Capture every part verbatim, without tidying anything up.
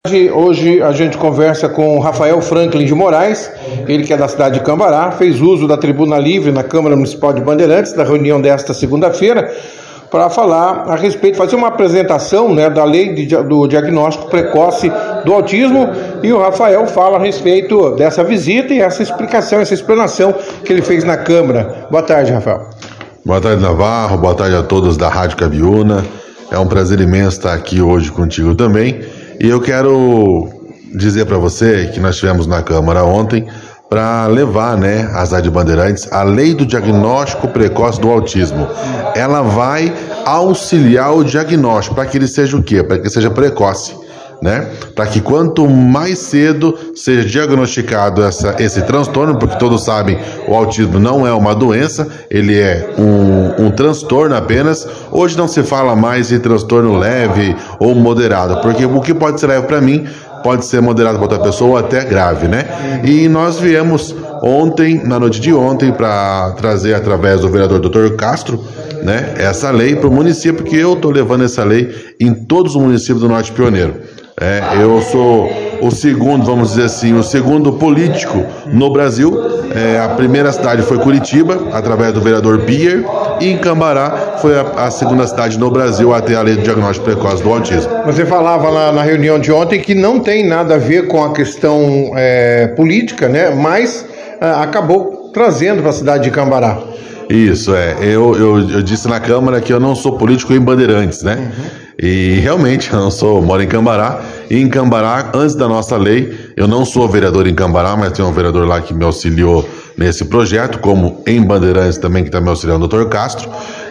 Hoje a gente conversa com Rafael Franklin de Moraes, ele que é da cidade de Cambará, fez uso da tribuna livre na Câmara Municipal de Bandeirantes, da reunião desta segunda-feira, para falar a respeito, fazer uma apresentação, né, da lei de, do diagnóstico precoce do autismo, e o Rafael fala a respeito dessa visita e essa explicação, essa explanação que ele fez na Câmara. Boa tarde, Rafael. Boa tarde, Navarro, boa tarde a todos da Rádio Cabiúna. É um prazer imenso estar aqui hoje contigo também. E eu quero dizer para você que nós tivemos na Câmara ontem para levar, né, a cidade de Bandeirantes, a lei do diagnóstico precoce do autismo. Ela vai auxiliar o diagnóstico para que ele seja o quê? Para que ele seja precoce, né? Para que quanto mais cedo seja diagnosticado essa, esse transtorno, porque todos sabem, o autismo não é uma doença, ele é um, um transtorno apenas. Hoje não se fala mais em transtorno leve ou moderado, porque o que pode ser leve para mim pode ser moderado para outra pessoa ou até grave, né? E nós viemos ontem, na noite de ontem, para trazer através do vereador doutor Castro, né, essa lei para o município, porque eu estou levando essa lei em todos os municípios do Norte Pioneiro. É, eu sou o segundo, vamos dizer assim, o segundo político no Brasil. É, a primeira cidade foi Curitiba, através do vereador Bier, e em Cambará foi a, a segunda cidade no Brasil a ter a lei do diagnóstico precoce do autismo. Você falava lá na reunião de ontem que não tem nada a ver com a questão é, política, né? Mas ah, acabou trazendo para a cidade de Cambará. Isso, é. Eu, eu, eu disse na Câmara que eu não sou político em Bandeirantes, né? Uhum. E realmente eu não sou, moro em Cambará. E em Cambará, antes da nossa lei, eu não sou vereador em Cambará, mas tem um vereador lá que me auxiliou nesse projeto, como em Bandeirantes também, que está me auxiliando, o doutor Castro.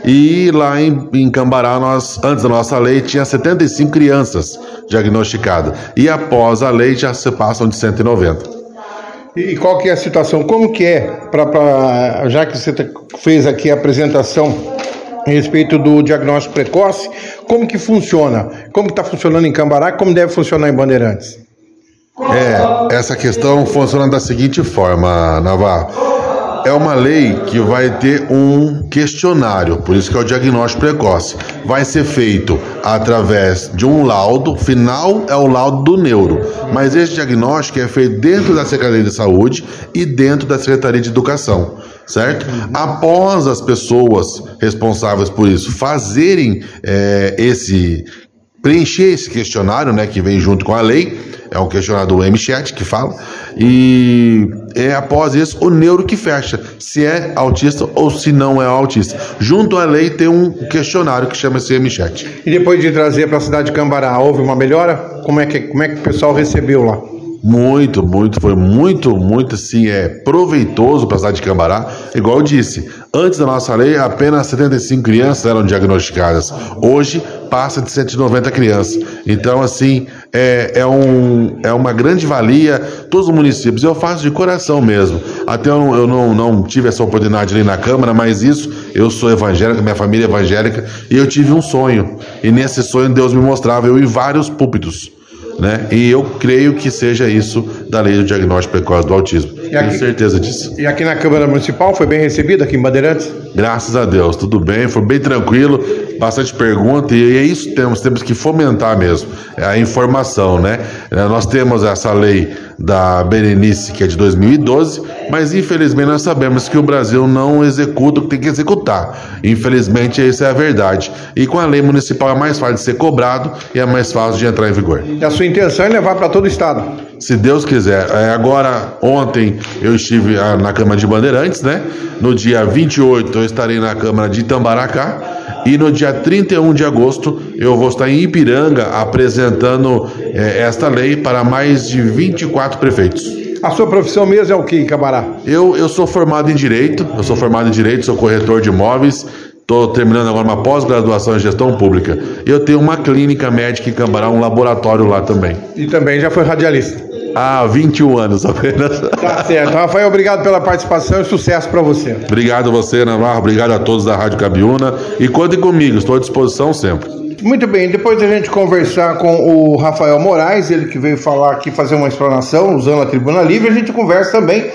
E lá em, em Cambará, nós, antes da nossa lei, tinha setenta e cinco crianças diagnosticadas. E após a lei, já se passam de cento e noventa. E qual que é a situação? Como que é, pra, pra, já que você fez aqui a apresentação a respeito do diagnóstico precoce, como que funciona? Como está funcionando em Cambará? Como deve funcionar em Bandeirantes? É, essa questão funciona da seguinte forma, Navarro. É uma lei que vai ter um questionário, por isso que é o diagnóstico precoce. Vai ser feito através de um laudo, final é o laudo do neuro, mas esse diagnóstico é feito dentro da Secretaria de Saúde e dentro da Secretaria de Educação, certo? Após as pessoas responsáveis por isso fazerem é, esse, preencher esse questionário, né, que vem junto com a lei, é um questionário do M chat que fala, e é após isso o neuro que fecha, se é autista ou se não é autista. Junto à lei tem um questionário que chama-se M chat. E depois de trazer para a cidade de Cambará, houve uma melhora? Como é que, como é que o pessoal recebeu lá? Muito, muito, foi muito, muito, assim, é proveitoso para a cidade de Cambará. Igual eu disse, antes da nossa lei, apenas setenta e cinco crianças eram diagnosticadas. Hoje, passa de cento e noventa crianças. Então, assim, é, é, um, é uma grande valia, todos os municípios. Eu faço de coração mesmo. Até eu, eu não, não tive essa oportunidade ali na Câmara, mas isso, eu sou evangélico, minha família é evangélica, e eu tive um sonho. E nesse sonho, Deus me mostrava eu em vários púlpitos, né? E eu creio que seja isso da lei do diagnóstico precoce do autismo. E aqui, tenho certeza disso. E aqui na Câmara Municipal foi bem recebido aqui em Bandeirantes? Graças a Deus, tudo bem, foi bem tranquilo, bastante pergunta, e é isso que temos, temos que fomentar mesmo, é a informação, né? Nós temos essa lei da Berenice, que é de dois mil e doze, mas infelizmente nós sabemos que o Brasil não executa o que tem que executar. Infelizmente, essa é a verdade. E com a lei municipal é mais fácil de ser cobrado e é mais fácil de entrar em vigor. E a sua intenção é levar para todo o estado? Se Deus quiser. É, agora, ontem eu estive ah, na Câmara de Bandeirantes, né? No dia vinte e oito eu estarei na Câmara de Itamaracá e no dia trinta e um de agosto eu vou estar em Ipiranga apresentando eh, esta lei para mais de vinte e quatro prefeitos. A sua profissão mesmo é o que em Cambará? Eu, eu sou formado em Direito, eu sou formado em Direito, sou corretor de imóveis, estou terminando agora uma pós-graduação em Gestão Pública. Eu tenho uma clínica médica em Cambará, um laboratório lá também. E também já foi radialista? Há vinte e um anos apenas. Tá certo. Rafael, obrigado pela participação e sucesso para você. Obrigado a você, Navarro. Obrigado a todos da Rádio Cabiúna. E contem comigo, estou à disposição sempre. Muito bem, depois da gente conversar com o Rafael Moraes, ele que veio falar aqui, fazer uma explanação usando a tribuna livre, a gente conversa também com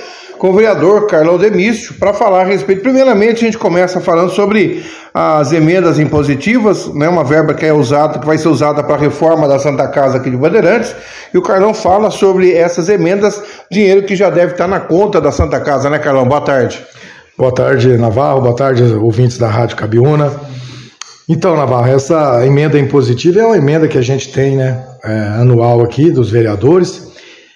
com o vereador Carlão Demício para falar a respeito. Primeiramente, a gente começa falando sobre as emendas impositivas, né, uma verba que é usada, que vai ser usada para a reforma da Santa Casa aqui de Bandeirantes, e o Carlão fala sobre essas emendas, dinheiro que já deve estar na conta da Santa Casa, né, Carlão? Boa tarde. Boa tarde, Navarro, boa tarde, ouvintes da Rádio Cabiúna. Então, Navarro, essa emenda impositiva é uma emenda que a gente tem, né, é, anual aqui dos vereadores,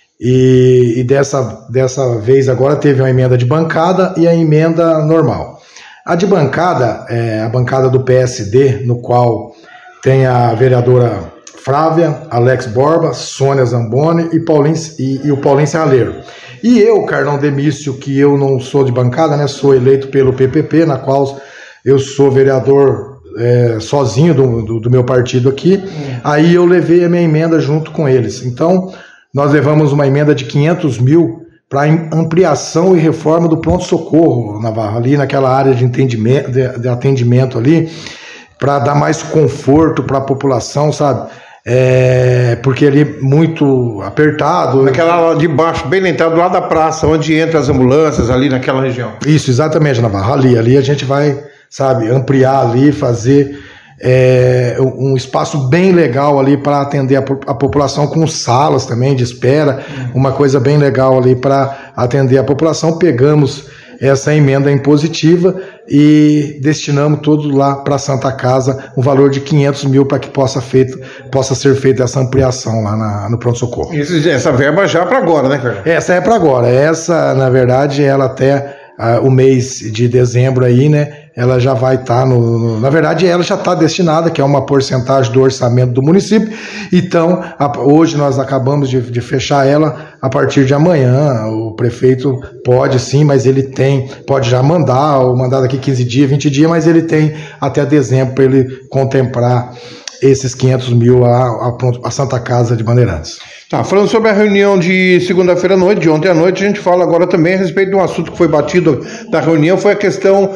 e, e dessa, dessa vez agora teve uma emenda de bancada e a emenda normal. A de bancada é a bancada do P S D, no qual tem a vereadora Flávia, Alex Borba, Sônia Zamboni e, Paulinho, e, e o Paulinho Serraleiro. E eu, Carlão Demício, que eu não sou de bancada, né, sou eleito pelo P P P, na qual eu sou vereador É, sozinho do, do, do meu partido aqui, hum. Aí eu levei a minha emenda junto com eles. Então, nós levamos uma emenda de quinhentos mil para ampliação e reforma do pronto-socorro, Navarro, ali naquela área de, entendimento, de, de atendimento ali, para dar mais conforto para a população, sabe? É, porque ali muito apertado. Naquela ala de baixo, bem na entrada, do lado da praça, onde entra as ambulâncias, ali naquela região. Isso, exatamente, Navarro, ali, ali a gente vai, sabe, ampliar ali, fazer é, um espaço bem legal ali para atender a, a população, com salas também de espera, uma coisa bem legal ali para atender a população. Pegamos essa emenda impositiva e destinamos tudo lá para a Santa Casa, um valor de quinhentos mil para que possa, feito, possa ser feita essa ampliação lá na, no pronto-socorro. Essa verba já para agora, né, Carlos? Essa é para agora. Essa, na verdade, ela até uh, o mês de dezembro aí, né? Ela já vai estar tá no, no... Na verdade, ela já está destinada, que é uma porcentagem do orçamento do município. Então, a, hoje nós acabamos de, de fechar ela. A partir de amanhã, o prefeito pode sim, mas ele tem, pode já mandar, ou mandar daqui quinze dias, vinte dias, mas ele tem até dezembro para ele contemplar esses quinhentos mil a, a, a Santa Casa de Bandeirantes. Tá, falando sobre a reunião de segunda-feira à noite, de ontem à noite, a gente fala agora também a respeito de um assunto que foi batido da reunião, foi a questão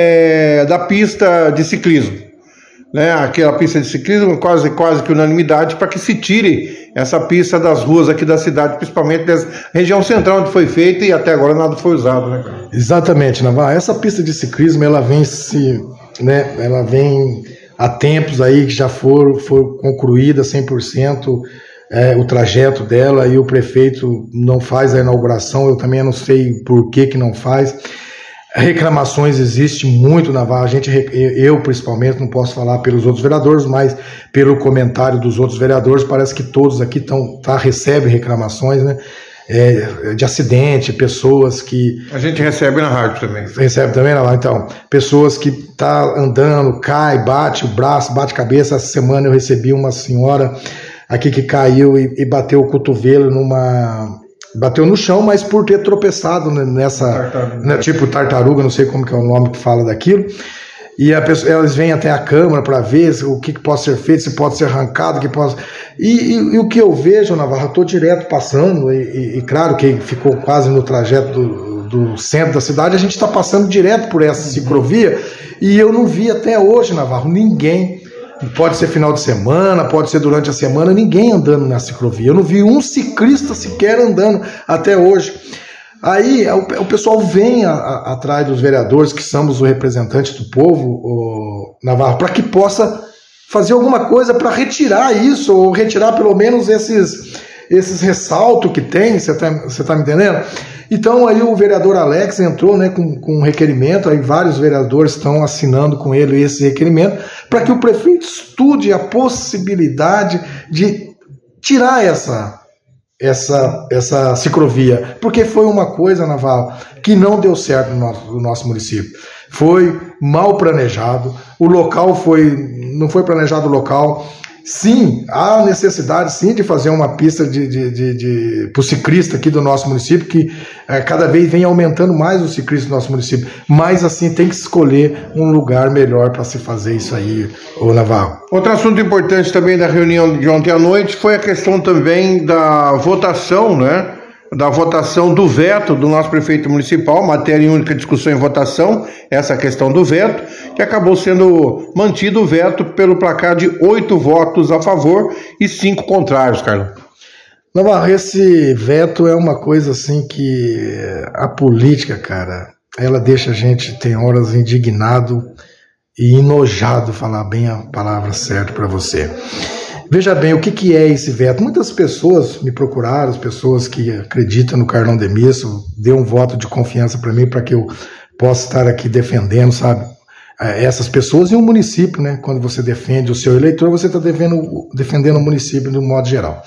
é, da pista de ciclismo. Né? Aquela pista de ciclismo, quase, quase que unanimidade, para que se tire essa pista das ruas aqui da cidade, principalmente da região central onde foi feita e até agora nada foi usado, né, cara? Exatamente, Navarro. Essa pista de ciclismo, ela vem se, né, ela vem há tempos aí que já foram, foram concluídas cem por cento. É, o trajeto dela, e o prefeito não faz a inauguração. Eu também não sei por que que não faz. Reclamações existem muito, Navarro. A gente, eu principalmente, não posso falar pelos outros vereadores, mas pelo comentário dos outros vereadores, parece que todos aqui tão, tá, recebem reclamações, né? É, de acidente, pessoas que... A gente recebe na rádio também. Recebe também, Navarro? Então, pessoas que tá andando, cai, bate o braço, bate a cabeça. Essa semana eu recebi uma senhora aqui que caiu e, e bateu o cotovelo numa... Bateu no chão, mas por ter tropeçado nessa... Tartaruga. Né, tipo tartaruga, não sei como que é o nome que fala daquilo. E a pessoa, elas vêm até a Câmara para ver o que, que pode ser feito, se pode ser arrancado, que pode... E, e, e o que eu vejo, Navarro, eu estou direto passando, e, e, e claro que ficou quase no trajeto do, do centro da cidade, a gente está passando direto por essa ciclovia, e eu não vi até hoje, Navarro, ninguém... Pode ser final de semana, pode ser durante a semana, ninguém andando na ciclovia. Eu não vi um ciclista sequer andando até hoje. Aí o, o pessoal vem a, a, atrás dos vereadores, que somos os representantes do povo, o Navarro, para que possa fazer alguma coisa para retirar isso, ou retirar pelo menos esses, esses ressaltos que tem, você está você tá me entendendo? Então aí o vereador Alex entrou, né, com, com um requerimento, aí vários vereadores estão assinando com ele esse requerimento, para que o prefeito estude a possibilidade de tirar essa, essa, essa ciclovia, porque foi uma coisa, Navarro, que não deu certo no nosso, no nosso município. Foi mal planejado, o local foi, não foi planejado o local. Sim, há necessidade sim de fazer uma pista de, de, de, de, para o ciclista aqui do nosso município, que é, cada vez vem aumentando mais o ciclista do nosso município, mas assim tem que escolher um lugar melhor para se fazer isso aí, ô Navarro. Outro assunto importante também da reunião de ontem à noite foi a questão também da votação, né? Da votação do veto do nosso prefeito municipal, matéria em única discussão em votação, essa questão do veto, que acabou sendo mantido o veto pelo placar de oito votos a favor e cinco contrários, Carlos. Navarro, esse veto é uma coisa assim que a política, cara, ela deixa a gente, tem horas, indignado e enojado, falar bem a palavra certa para você. Veja bem, o que, que é esse veto? Muitas pessoas me procuraram, as pessoas que acreditam no Carlão Demisso, deu um voto de confiança para mim, para que eu possa estar aqui defendendo, sabe, essas pessoas e o município, né? Quando você defende o seu eleitor, você está defendendo, defendendo o município de um modo geral.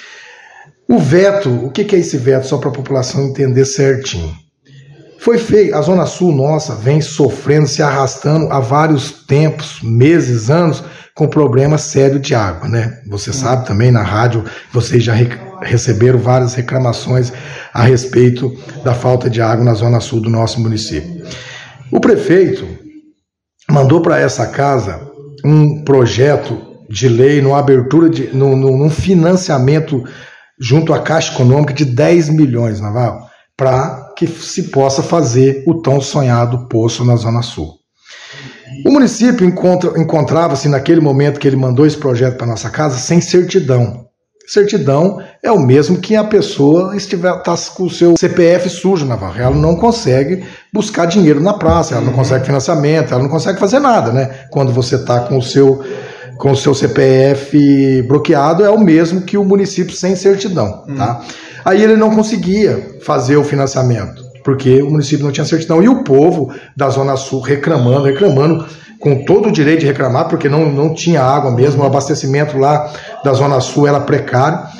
O veto, o que, que é esse veto? Só para a população entender certinho. Foi feito, a Zona Sul nossa vem sofrendo, se arrastando há vários tempos, meses, anos, com problema sério de água, né? Você sabe também, na rádio, vocês já re receberam várias reclamações a respeito da falta de água na Zona Sul do nosso município. O prefeito mandou para essa casa um projeto de lei, numa abertura, de, num, num financiamento junto à Caixa Econômica de dez milhões, Navarro, para que se possa fazer o tão sonhado poço na Zona Sul. O município encontra, encontrava-se naquele momento que ele mandou esse projeto para nossa casa sem certidão. Certidão é o mesmo que a pessoa estiver tá com o seu C P F sujo, Navarro. Ela não consegue buscar dinheiro na praça, ela não consegue financiamento, ela não consegue fazer nada, né? Quando você está com o seu com o seu C P F bloqueado, é o mesmo que o município sem certidão, tá? Aí ele não conseguia fazer o financiamento, porque o município não tinha certidão. E o povo da Zona Sul reclamando, reclamando, com todo o direito de reclamar, porque não, não tinha água mesmo, o abastecimento lá da Zona Sul era precário.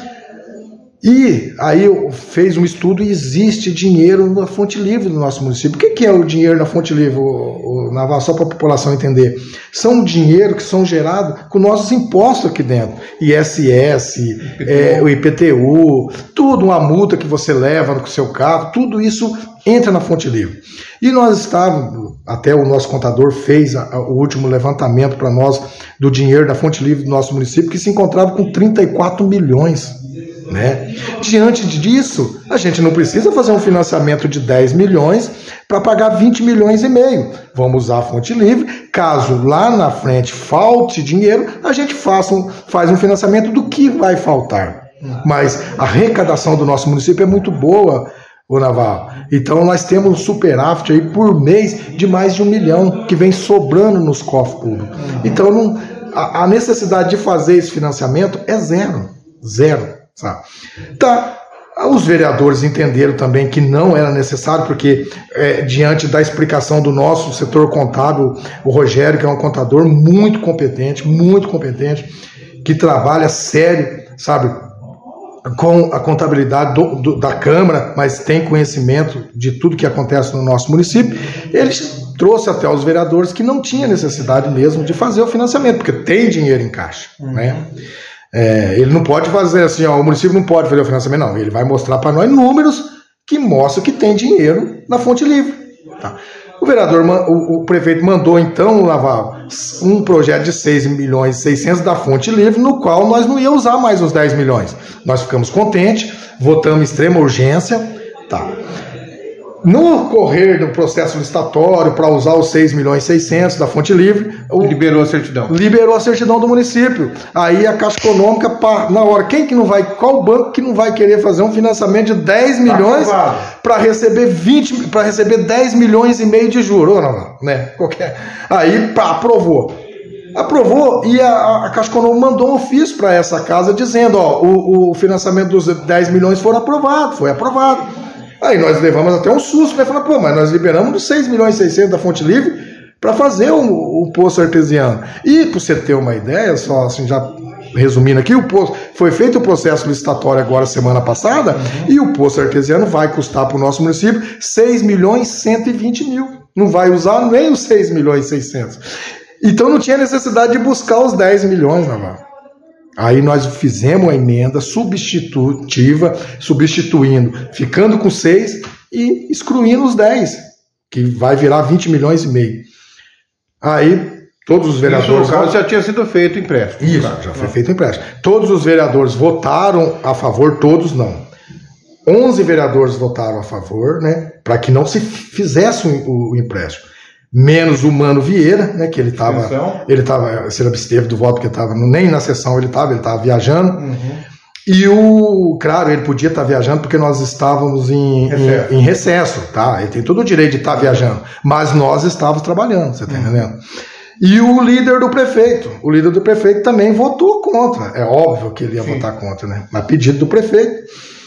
E aí fez um estudo e existe dinheiro na fonte livre do nosso município. O que é o dinheiro na fonte livre, o, o Navarro, só para a população entender? São dinheiro que são gerados com nossos impostos aqui dentro. I S S, é, o I P T U, tudo, uma multa que você leva no seu carro, tudo isso entra na fonte livre. E nós estávamos, até o nosso contador fez a, a, o último levantamento para nós do dinheiro da fonte livre do nosso município, que se encontrava com trinta e quatro milhões. Né? Diante disso, a gente não precisa fazer um financiamento de dez milhões para pagar vinte milhões e meio. Vamos usar a fonte livre. Caso lá na frente falte dinheiro, a gente faça um, faz um financiamento do que vai faltar. Mas a arrecadação do nosso município é muito boa, ô Navarro. Então nós temos um superávit aí por mês de mais de um milhão que vem sobrando nos cofres públicos. Então não, a, a necessidade de fazer esse financiamento é zero. Zero. Sabe? Tá, os vereadores entenderam também que não era necessário, porque é, diante da explicação do nosso setor contábil, o Rogério, que é um contador muito competente, muito competente, que trabalha sério, sabe, com a contabilidade do, do, da Câmara, mas tem conhecimento de tudo que acontece no nosso município, ele trouxe até os vereadores que não tinha necessidade mesmo de fazer o financiamento, porque tem dinheiro em caixa, uhum. né? É, ele não pode fazer assim, ó, o município não pode fazer o financiamento, não. Ele vai mostrar para nós números que mostram que tem dinheiro na fonte livre. Tá? O vereador, o, o prefeito mandou então, Navarro, um projeto de seis milhões e seiscentos da fonte livre, no qual nós não íamos usar mais os dez milhões. Nós ficamos contentes, votamos em extrema urgência. Tá. No correr do processo licitatório, para usar os seis milhões e seiscentos da fonte livre, o, liberou a certidão. Liberou a certidão do município. Aí a Caixa Econômica, na hora, quem que não vai, qual banco que não vai querer fazer um financiamento de dez milhões para receber vinte, para receber dez milhões e meio de juros, não, né? Qualquer. Aí pá, aprovou. Aprovou e a, a Caixa Econômica mandou um ofício para essa casa dizendo, ó, o, o financiamento dos dez milhões foi aprovado, foi aprovado. Aí nós levamos até um susto, né? Falando, pô, mas nós liberamos dos seis milhões e seiscentos da fonte livre para fazer o, o poço artesiano. E, para você ter uma ideia, só assim, já resumindo aqui, o poço, foi feito o processo licitatório agora, semana passada, uhum. e o poço artesiano vai custar para o nosso município seis milhões e cento e vinte mil. Não vai usar nem os seis milhões e seiscentos. Então não tinha necessidade de buscar os dez milhões, Navarro. Aí nós fizemos a emenda substitutiva, substituindo, ficando com seis e excluindo os dez, que vai virar vinte milhões e meio. Aí todos os vereadores... Isso, no caso, já tinha sido feito o empréstimo. Isso, já foi feito o empréstimo. Todos os vereadores votaram a favor, todos não. onze vereadores votaram a favor, né, para que não se fizesse o, o empréstimo. Menos o Mano Vieira, né, que ele estava, ele estava, se ele absteve do voto, porque estava nem na sessão ele estava, ele estava viajando. Uhum. E o, claro, ele podia estar viajando porque nós estávamos em recesso, em, em recesso, tá? Ele tem todo o direito de estar viajando, mas nós estávamos trabalhando, você está entendendo? E o líder do prefeito, o líder do prefeito também votou contra. É óbvio que ele ia Sim. votar contra, né? Mas pedido do prefeito.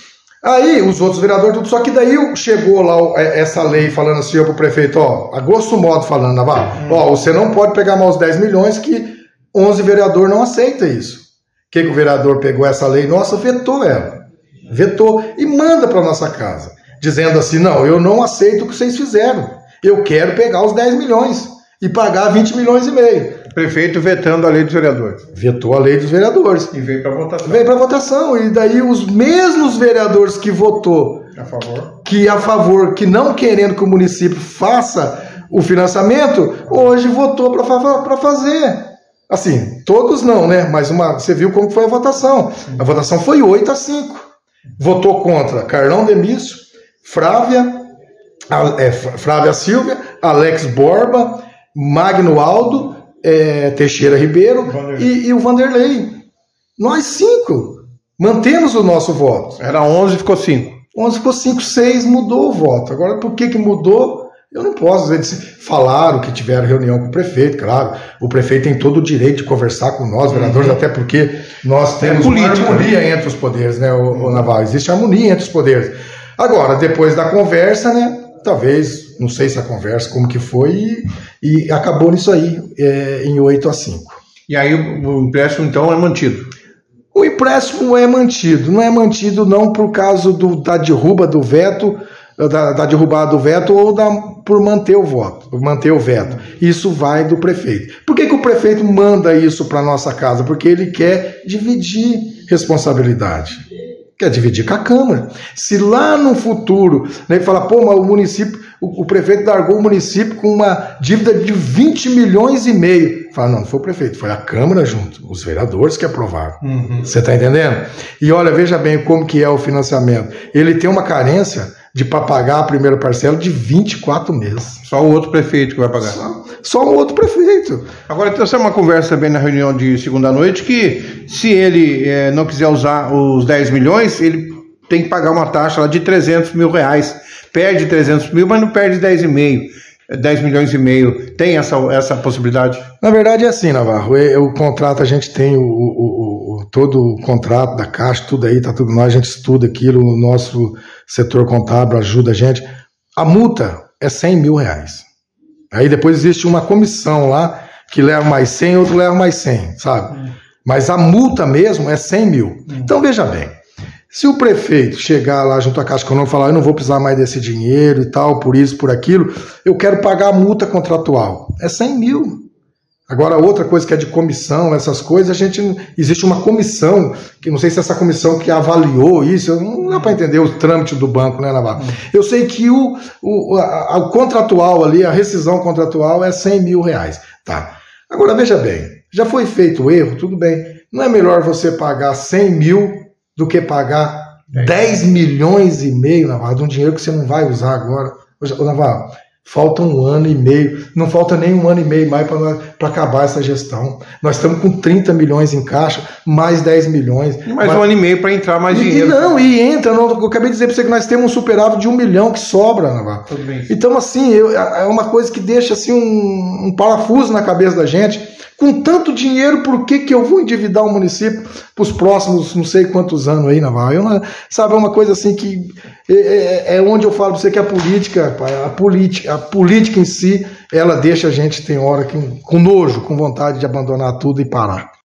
Aí os outros vereadores, tudo, só que daí chegou lá essa lei falando assim para o prefeito, ó, a grosso modo falando, Navarro, hum. ó, você não pode pegar mais os dez milhões que onze vereadores não aceitam isso. O que, que o vereador pegou essa lei? Nossa, vetou ela. Vetou e manda para nossa casa. Dizendo assim, não, eu não aceito o que vocês fizeram. Eu quero pegar os dez milhões e pagar vinte milhões e meio. Prefeito vetando a lei dos vereadores. Vetou a lei dos vereadores. E veio para votação. Veio para votação. E daí os mesmos vereadores que votou a favor, que a favor, que não querendo que o município faça o financiamento, hoje votou para fazer. Assim, todos não, né? Mas uma, você viu como foi a votação. A votação foi oito a cinco. Votou contra Carlão Demício, Frávia, a, é, Frávia Silvia, Alex Borba, Magno Aldo, é, Teixeira Ribeiro e, e o Vanderlei. Nós cinco mantemos o nosso voto. Era onze, ficou cinco. onze ficou cinco, seis, mudou o voto. Agora, por que que mudou? Eu não posso dizer, falaram que tiveram reunião com o prefeito, claro, o prefeito tem todo o direito de conversar com nós, vereadores, uhum. até porque nós temos é política, uma harmonia né? entre os poderes, né, o, o Navarro, existe harmonia entre os poderes. Agora, depois da conversa, né, talvez, não sei se a conversa, como que foi, e, e acabou nisso aí, é, em oito a cinco. E aí o, o empréstimo, então, é mantido? O empréstimo é mantido, não é mantido não por causa do, da derruba do veto, Da, da derrubada do veto ou da, por manter o voto, manter o veto. Isso vai do prefeito. Por que que o prefeito manda isso para nossa casa? Porque ele quer dividir responsabilidade. Quer dividir com a Câmara. Se lá no futuro, né, ele fala, pô, mas o município, o, o prefeito largou o município com uma dívida de vinte milhões e meio. Fala, não, não foi o prefeito, foi a Câmara junto, os vereadores que aprovaram. Uhum. Você está entendendo? E olha, veja bem como que é o financiamento. Ele tem uma carência de para pagar a primeira parcela de vinte e quatro meses. Só o outro prefeito que vai pagar. Só, só o outro prefeito. Agora, então, essa é uma conversa também na reunião de segunda-noite que se ele é, não quiser usar os dez milhões, ele tem que pagar uma taxa lá de trezentos mil reais. Perde trezentos mil, mas não perde dez e meio. dez milhões e meio. Tem essa, essa possibilidade? Na verdade é assim, Navarro. O, o contrato, a gente tem o, o, o, todo o contrato da Caixa, tudo aí, tá tudo nós, a gente estuda aquilo, o nosso setor contábil ajuda a gente. A multa é cem mil reais. Aí depois existe uma comissão lá que leva mais cem, outro leva mais cem, sabe? Hum. Mas a multa mesmo é cem mil. Hum. Então veja bem. Se o prefeito chegar lá junto à Caixa Econômica e falar, eu não vou precisar mais desse dinheiro e tal, por isso, por aquilo, eu quero pagar a multa contratual. É cem mil. Agora, outra coisa que é de comissão, essas coisas, a gente, existe uma comissão, que não sei se essa comissão que avaliou isso, não dá para entender o trâmite do banco, né, Navarro? Eu sei que o, o, a, o contratual ali, a rescisão contratual é cem mil reais. Tá. Agora, veja bem, já foi feito o erro, tudo bem. Não é melhor você pagar cem mil do que pagar dez milhões e meio, Navarro, de um dinheiro que você não vai usar agora. Ô, Navarro, falta um ano e meio, não falta nem um ano e meio mais para acabar essa gestão. Nós estamos com trinta milhões em caixa, mais dez milhões. E mais mas... um ano e meio para entrar mais e, dinheiro. E não, e entra, não, eu acabei de dizer para você que nós temos um superávit de um milhão que sobra, Navarro. Tudo bem. Então, assim, eu, é uma coisa que deixa assim, um, um parafuso na cabeça da gente. Com tanto dinheiro, por que que eu vou endividar o município para os próximos não sei quantos anos aí, Navarro? Eu não, sabe, é uma coisa assim que é, é, é onde eu falo para você que a política, a política, a política em si, ela deixa a gente, tem hora, que, com nojo, com vontade de abandonar tudo e parar.